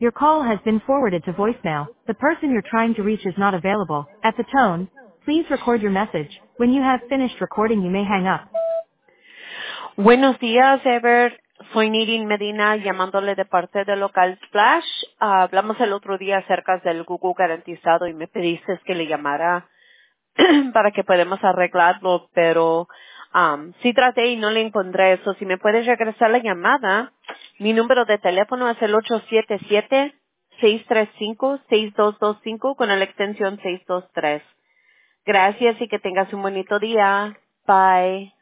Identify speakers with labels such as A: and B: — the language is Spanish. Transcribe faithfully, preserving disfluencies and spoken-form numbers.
A: Your call has been forwarded to voicemail. The person you're trying to reach is not available. At the tone, please record your message. When you have finished recording, you may hang up.
B: Buenos días, Ever. Soy Nirin Medina llamándole de parte del local Splash. Ah, hablamos el otro día acerca del Google garantizado y me pediste que le llamara para que podamos arreglarlo, pero um, sí traté y no le encontré eso. Si me puedes regresar la llamada, mi número de teléfono es el ocho siete siete, seis tres cinco, seis dos dos cinco con la extensión seiscientos veintitrés. Gracias y que tengas un bonito día. Bye.